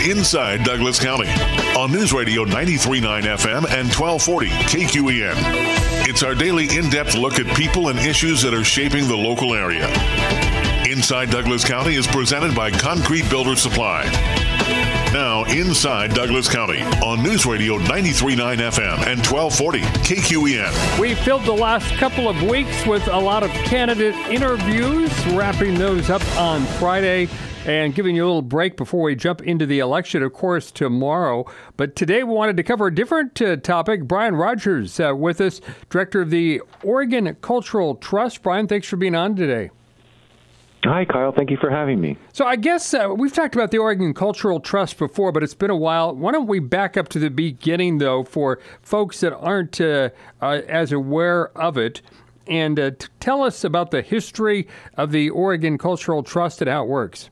Inside Douglas County on News Radio 93.9 FM and 1240 KQEN. It's our daily in-depth look at people and issues that are shaping the local area. Inside Douglas County is presented by Concrete Builder Supply. Now, Inside Douglas County on News Radio 93.9 FM and 1240 KQEN. We filled the last couple of weeks with a lot of candidate interviews, wrapping those up on Friday and giving you a little break before we jump into the election, of course, tomorrow. But today we wanted to cover a different topic. Brian Rogers with us, director of the Oregon Cultural Trust. Brian, thanks for being on today. Hi, Kyle. Thank you for having me. So I guess we've talked about the Oregon Cultural Trust before, but it's been a while. Why don't we back up to the beginning, though, for folks that aren't as aware of it, and tell us about the history of the Oregon Cultural Trust and how it works.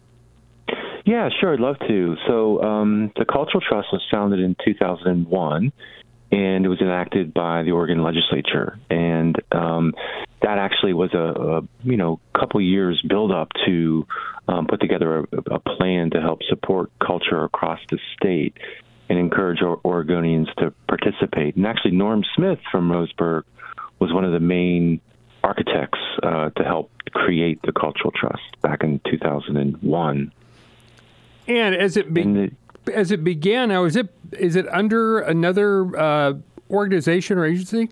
Yeah, sure. I'd love to. So the Cultural Trust was founded in 2001, and it was enacted by the Oregon legislature. And that actually was a couple years build up to put together a plan to help support culture across the state and encourage Oregonians to participate. And actually, Norm Smith from Roseburg was one of the main architects to help create the Cultural Trust back in 2001. And as it began, now is it under another organization or agency?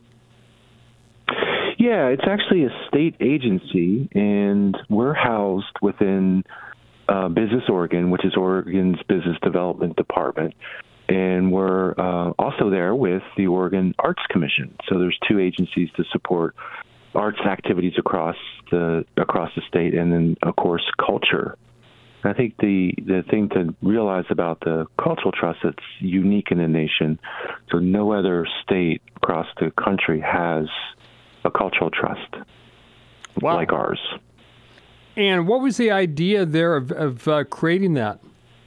Yeah, it's actually a state agency, and we're housed within Business Oregon, which is Oregon's business development department, and we're also there with the Oregon Arts Commission. So there's two agencies to support arts activities across the state, and then of course culture. I think the thing to realize about the Cultural Trust, it's unique in the nation. So no other state across the country has a cultural trust like ours. And what was the idea there of creating that?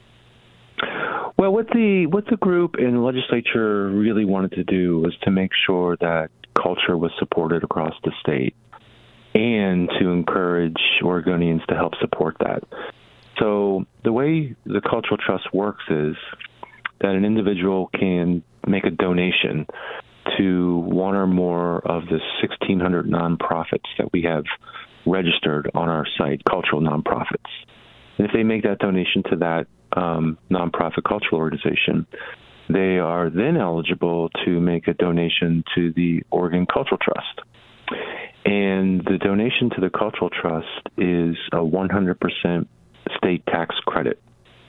Well, what the group and the legislature really wanted to do was to make sure that culture was supported across the state and to encourage Oregonians to help support that. So the way the Cultural Trust works is that an individual can make a donation to one or more of the 1,600 nonprofits that we have registered on our site, cultural nonprofits. And if they make that donation to that nonprofit cultural organization, they are then eligible to make a donation to the Oregon Cultural Trust. And the donation to the Cultural Trust is a 100% state tax credit.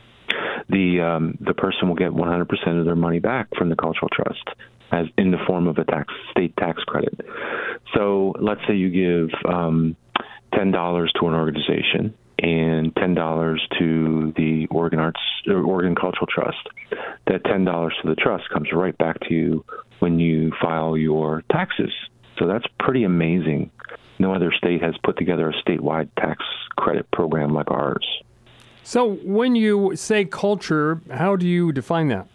The person will get 100% of their money back from the Cultural Trust as in the form of a state tax credit. So let's say you give $10 to an organization and $10 to the Oregon Cultural Trust. That $10 to the trust comes right back to you when you file your taxes. So that's pretty amazing. No other state has put together a statewide tax credit program like ours. So when you say culture, how do you define that?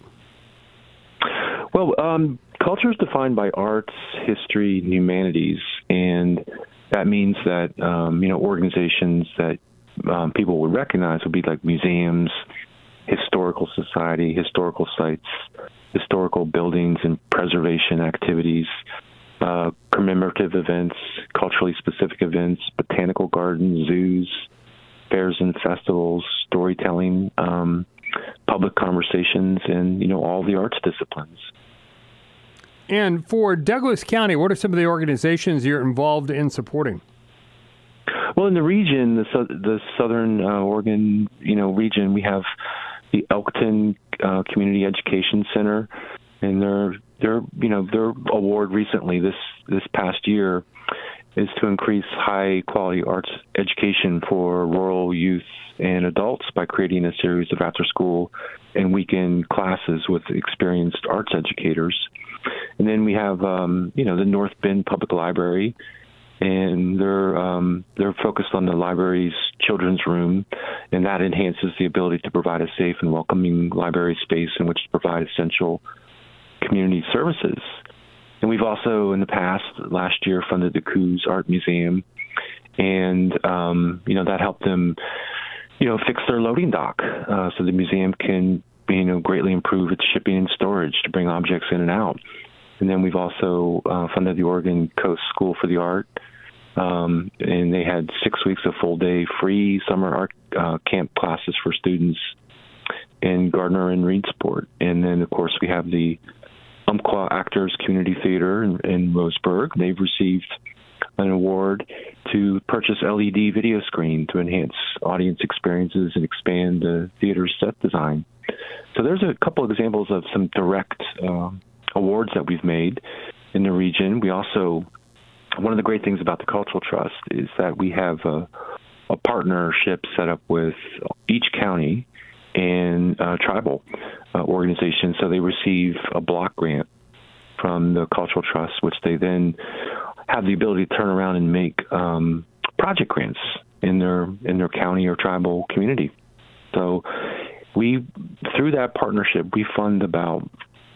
Well, culture is defined by arts, history, and humanities, and that means that organizations that people would recognize would be like museums, historical society, historical sites, historical buildings and preservation activities, commemorative events, culturally specific events, botanical gardens, zoos, fairs and festivals, storytelling, public conversations, and all the arts disciplines. And for Douglas County, what are some of the organizations you're involved in supporting? Well, in the region, the Southern Oregon, region, we have the Elkton Community Education Center, and their award recently this past year is to increase high quality arts education for rural youth and adults by creating a series of after school and weekend classes with experienced arts educators. And then we have the North Bend Public Library, and they're focused on the library's children's room, and that enhances the ability to provide a safe and welcoming library space in which to provide essential community services. And we've also, in the past, last year, funded the Coos Art Museum, and that helped them fix their loading dock so the museum can, greatly improve its shipping and storage to bring objects in and out. And then we've also funded the Oregon Coast School for the Art, and they had 6 weeks of full-day free summer art camp classes for students in Gardner and Reedsport. And then, of course, we have the Umpqua Actors Community Theater in Roseburg. They've received an award to purchase LED video screen to enhance audience experiences and expand the theater's set design. So there's a couple of examples of some direct awards that we've made in the region. We also, one of the great things about the Cultural Trust is that we have a partnership set up with each county and tribal organizations. So they receive a block grant from the Cultural Trust, which they then have the ability to turn around and make project grants in their county or tribal community. So through that partnership, we fund about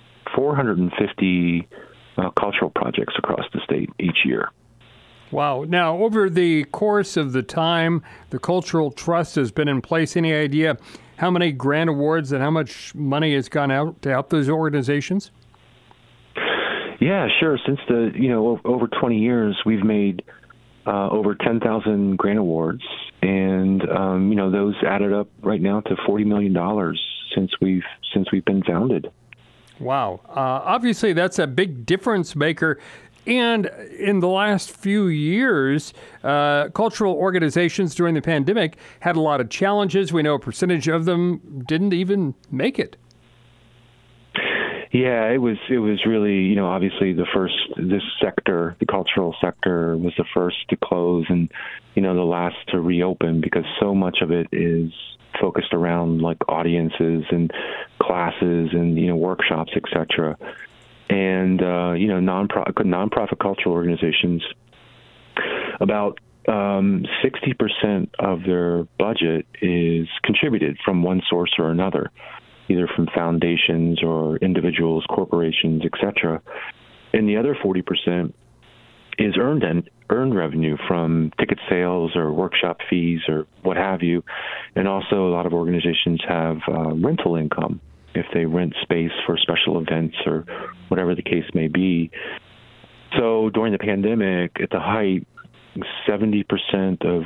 450 cultural projects across the state each year. Wow. Now, over the course of the time the Cultural Trust has been in place, any idea how many grant awards and how much money has gone out to help those organizations? Yeah, sure. Since over 20 years, we've made over 10,000 grant awards, and those added up right now to $40 million since we've been founded. Wow. Obviously, that's a big difference maker. And in the last few years, cultural organizations during the pandemic had a lot of challenges. We know a percentage of them didn't even make it. Yeah, it was really, obviously this sector, the cultural sector, was the first to close and, the last to reopen, because so much of it is focused around like audiences and classes and, workshops, et cetera. And, nonprofit cultural organizations, about 60% of their budget is contributed from one source or another, either from foundations or individuals, corporations, et cetera. And the other 40% is earned revenue from ticket sales or workshop fees or what have you. And also a lot of organizations have rental income if they rent space for special events or whatever the case may be. So during the pandemic, at the height, 70% of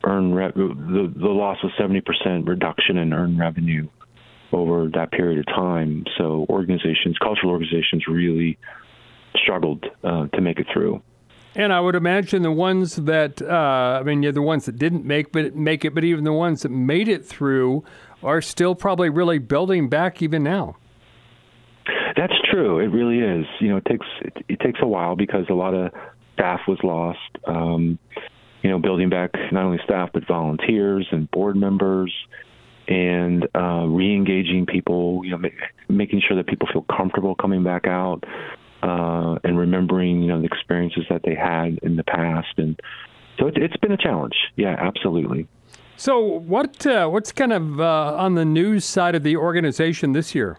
the loss was 70% reduction in earned revenue over that period of time. So cultural organizations really struggled to make it through. And I would imagine the ones that, the ones that didn't make it, but even the ones that made it through are still probably really building back even now. That's true. It really is. It takes a while because a lot of staff was lost. Building back not only staff but volunteers and board members, and re-engaging people. Making sure that people feel comfortable coming back out and remembering the experiences that they had in the past. And so it's been a challenge. Yeah, absolutely. So what's kind of on the news side of the organization this year?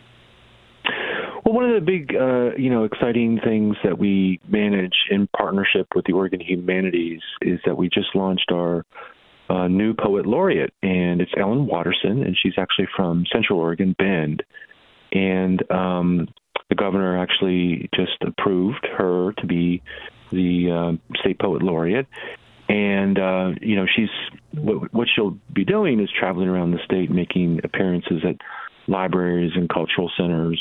Well, one of the big, exciting things that we manage in partnership with the Oregon Humanities is that we just launched our new poet laureate, and it's Ellen Watterson, and she's actually from Central Oregon, Bend. And the governor actually just approved her to be the state poet laureate. And, she's what she'll be doing is traveling around the state, making appearances at libraries and cultural centers,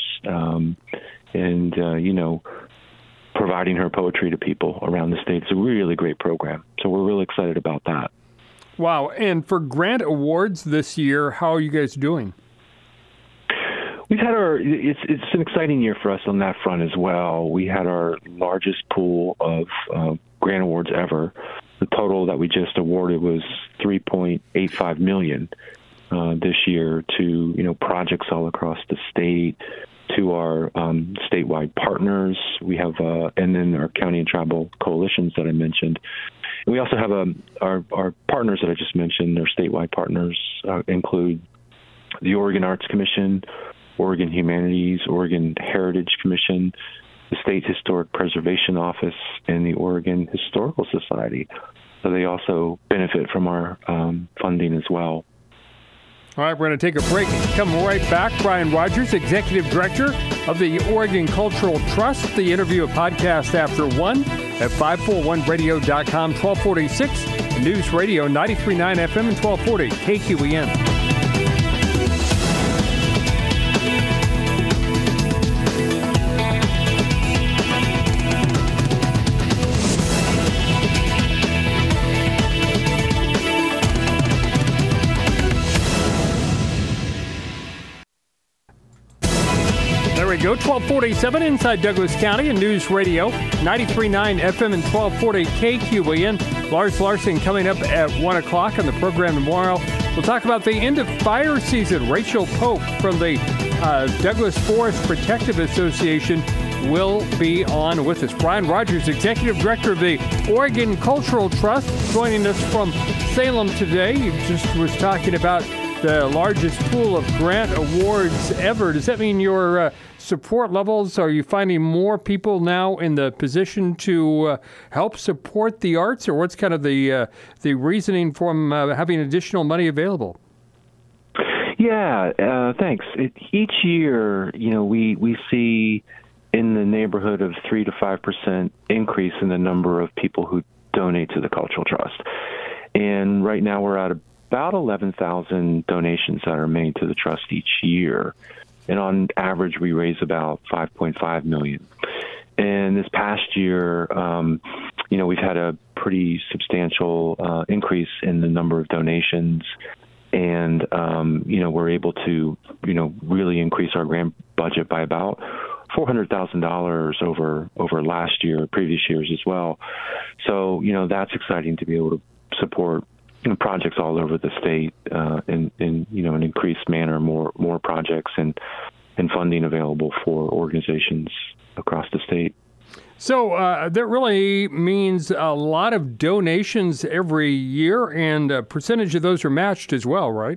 and providing her poetry to people around the state. It's a really great program. So we're really excited about that. Wow. And for grant awards this year, how are you guys doing? We've had it's an exciting year for us on that front as well. We had our largest pool of grant awards ever. The total that we just awarded was $3.85 million this year to, projects all across the state, to our statewide partners. We have, and then our county and tribal coalitions that I mentioned. And we also have our partners that I just mentioned. Our statewide partners include the Oregon Arts Commission, Oregon Humanities, Oregon Heritage Commission, the State Historic Preservation Office, and the Oregon Historical Society. So they also benefit from our funding as well. All right, we're going to take a break. Come right back. Brian Rogers, Executive Director of the Oregon Cultural Trust. The interview, a podcast after 1 at 541radio.com, 1246 News Radio, 93.9 FM and 1240 KQEN. Go 1247 inside Douglas County and News Radio 93.9 FM and 1240 KQEN. Lars Larson coming up at 1 o'clock on the program tomorrow. We'll talk about the end of fire season. Rachel Pope from the Douglas Forest Protective Association will be on with us. Brian Rogers, Executive Director of the Oregon Cultural Trust, joining us from Salem today. He just was talking about the largest pool of grant awards ever. Does that mean your support levels, are you finding more people now in the position to help support the arts, or what's kind of the reasoning from having additional money available? Yeah, thanks. Each year, we see in the neighborhood of 3 to 5% increase in the number of people who donate to the Cultural Trust. And right now we're at about 11,000 donations that are made to the trust each year. And on average, we raise about $5.5 million. And this past year, we've had a pretty substantial increase in the number of donations. And, we're able to, really increase our grant budget by about $400,000 over last year, previous years as well. So, that's exciting to be able to support projects all over the state in an increased manner, more projects and funding available for organizations across the state. So that really means a lot of donations every year, and a percentage of those are matched as well, right?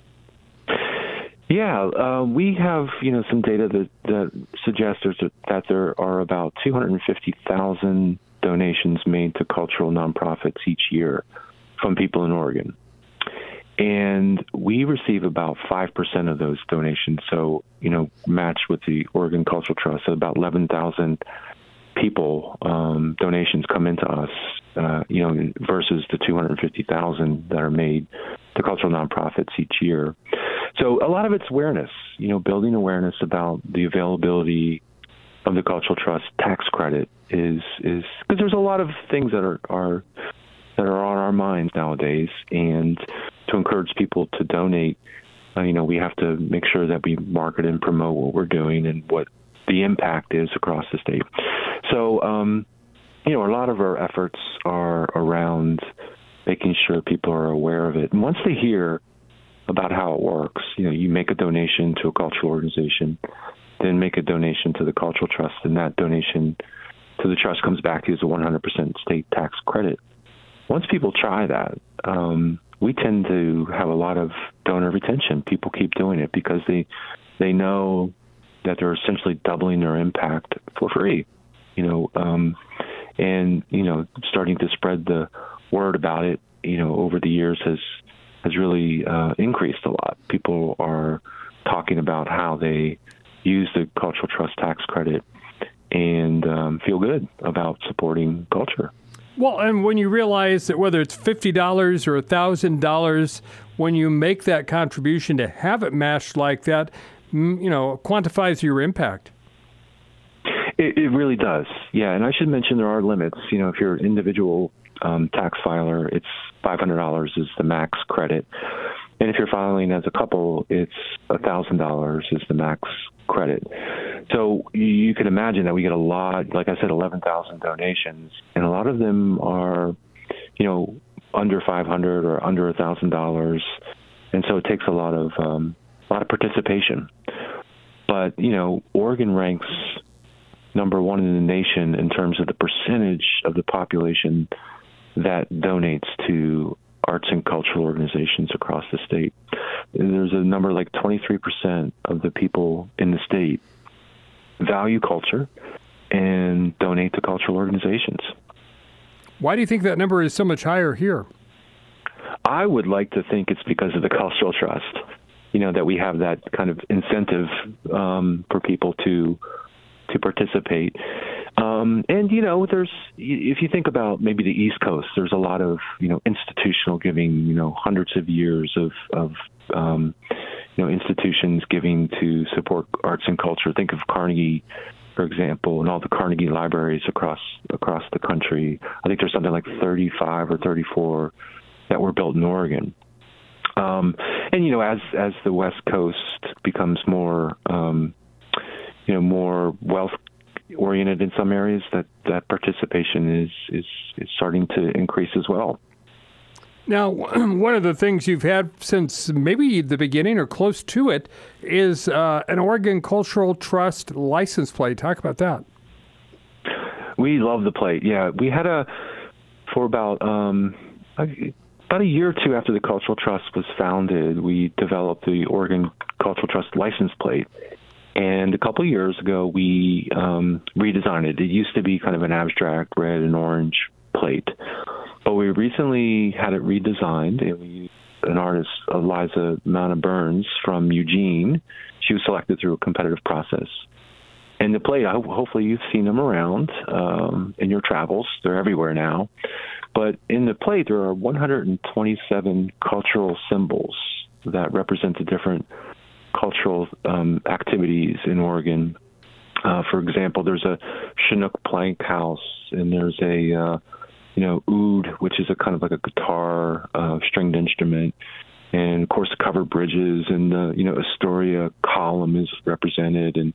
Yeah, we have some data that suggests that there are about 250,000 donations made to cultural nonprofits each year from people in Oregon. And we receive about 5% of those donations. So, matched with the Oregon Cultural Trust, so about 11,000 people, donations come into us, versus the 250,000 that are made to cultural nonprofits each year. So a lot of it's awareness, building awareness about the availability of the Cultural Trust tax credit is because there's a lot of things that are on our minds nowadays, and to encourage people to donate, we have to make sure that we market and promote what we're doing and what the impact is across the state. So, a lot of our efforts are around making sure people are aware of it. And once they hear about how it works, you make a donation to a cultural organization, then make a donation to the Cultural Trust, and that donation to the trust comes back to you as a 100% state tax credit. Once people try that, we tend to have a lot of donor retention. People keep doing it because they know that they're essentially doubling their impact for free, and starting to spread the word about it, over the years has really increased a lot. People are talking about how they use the Cultural Trust tax credit and feel good about supporting culture. Well, and when you realize that whether it's $50 or $1,000, when you make that contribution, to have it matched like that, quantifies your impact. It really does. Yeah, and I should mention there are limits. If you're an individual tax filer, it's $500 is the max credit. And if you're filing as a couple, it's $1,000 is the max credit. So you can imagine that we get a lot, like I said, 11,000 donations, and a lot of them are, under $500 or under $1,000, and so it takes a lot of participation. But Oregon ranks number one in the nation in terms of the percentage of the population that donates to arts and cultural organizations across the state. There's a number like 23% of the people in the state value culture and donate to cultural organizations. Why do you think that number is so much higher here? I would like to think it's because of the Cultural Trust. that we have that kind of incentive for people to participate. And there's, if you think about maybe the East Coast, there's a lot of institutional giving, hundreds of years of institutions giving to support arts and culture. Think of Carnegie, for example, and all the Carnegie libraries across the country. I think there's something like 35 or 34 that were built in Oregon. And as the West Coast becomes more more wealth oriented in some areas, that participation is starting to increase as well. Now, one of the things you've had since maybe the beginning or close to it is an Oregon Cultural Trust license plate. Talk about that. We love the plate. Yeah, we had for about a year or two after the Cultural Trust was founded, we developed the Oregon Cultural Trust license plate. And a couple of years ago, we redesigned it. It used to be kind of an abstract red and orange plate. But we recently had it redesigned, and we used an artist, Eliza Mana Burns from Eugene. She was selected through a competitive process. And the plate, hopefully you've seen them around in your travels. They're everywhere now. But in the plate, there are 127 cultural symbols that represent the different cultural activities in Oregon. For example, there's a Chinook plank house, and there's a oud, which is a kind of like a guitar stringed instrument, and of course the covered bridges, and the Astoria column is represented, and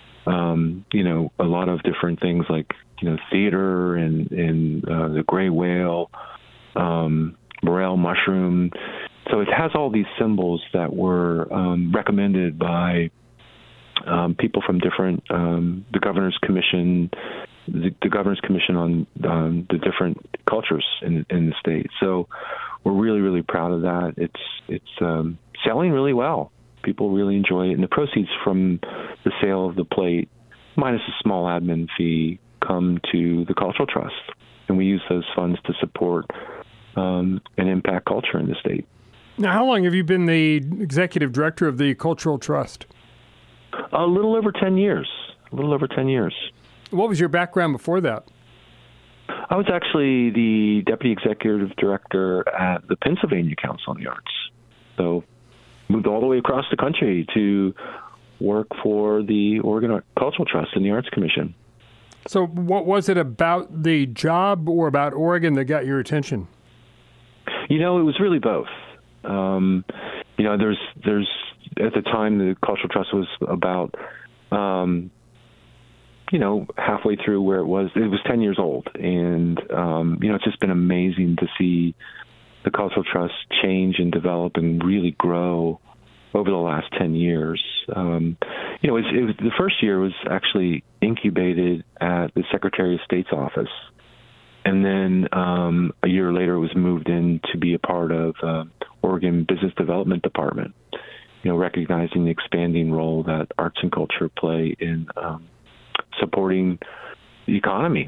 a lot of different things like theater and the gray whale, morel mushroom. So it has all these symbols that were recommended by people from different the Governor's Commission. The Governor's Commission on the different cultures in the state. So we're really, really proud of that. It's selling really well. People really enjoy it. And the proceeds from the sale of the plate, minus a small admin fee, come to the Cultural Trust. And we use those funds to support and impact culture in the state. Now, how long have you been the executive director of the Cultural Trust? A little over 10 years. What was your background before that? I was actually the deputy executive director at the Pennsylvania Council on the Arts. So moved all the way across the country to work for the Oregon Cultural Trust and the Arts Commission. So what was it about the job or about Oregon that got your attention? It was really both. There's at the time the Cultural Trust was about halfway through where it was 10 years old. And, it's just been amazing to see the Cultural Trust change and develop and really grow over the last 10 years. It was the first year was actually incubated at the Secretary of State's office. And then a year later, it was moved in to be a part of Oregon Business Development Department, recognizing the expanding role that arts and culture play in supporting the economy.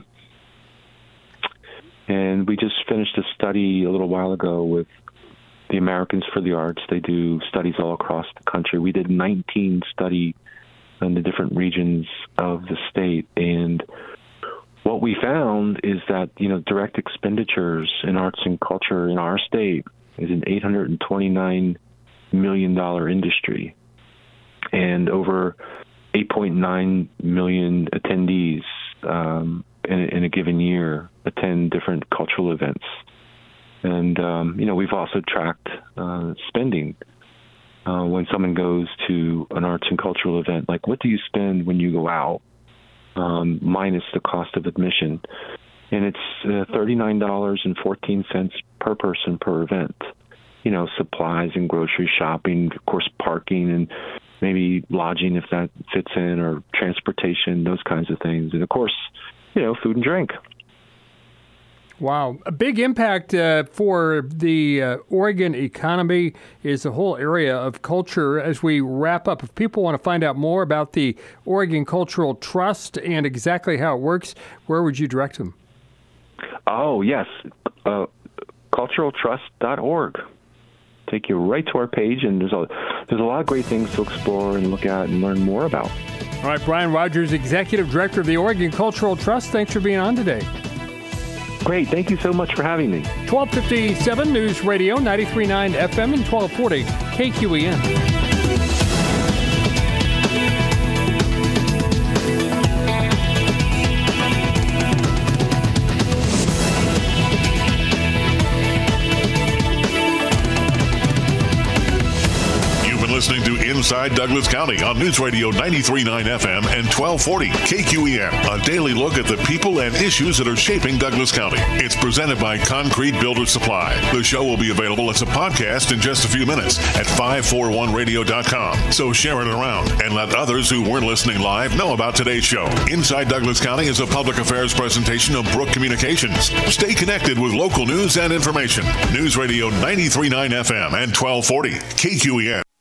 And we just finished a study a little while ago with the Americans for the Arts. They do studies all across the country. We did 19 studies in the different regions of the state. And what we found is that, direct expenditures in arts and culture in our state is an $829 million industry. And over 8.9 million attendees in a given year attend different cultural events. And, we've also tracked spending. When someone goes to an arts and cultural event, like what do you spend when you go out, minus the cost of admission? And it's $39.14 per person per event. Supplies and grocery shopping, of course, parking and maybe lodging if that fits in, or transportation, those kinds of things. And of course, food and drink. Wow. A big impact for the Oregon economy is the whole area of culture. As we wrap up, if people want to find out more about the Oregon Cultural Trust and exactly how it works, where would you direct them? Oh, yes. Culturaltrust.org take you right to our page, and there's a lot of great things to explore and look at and learn more about. All right, Brian Rogers, Executive Director of the Oregon Cultural Trust. Thanks for being on today. Great. Thank you so much for having me. 1257 News Radio, 93.9 FM and 1240 KQEN. Listening to Inside Douglas County on News Radio 93.9 FM and 1240 KQEN. A daily look at the people and issues that are shaping Douglas County. It's presented by Concrete Builder Supply. The show will be available as a podcast in just a few minutes at 541radio.com. So share it around and let others who weren't listening live know about today's show. Inside Douglas County is a public affairs presentation of Brook Communications. Stay connected with local news and information. News Radio 93.9 FM and 1240 KQEN.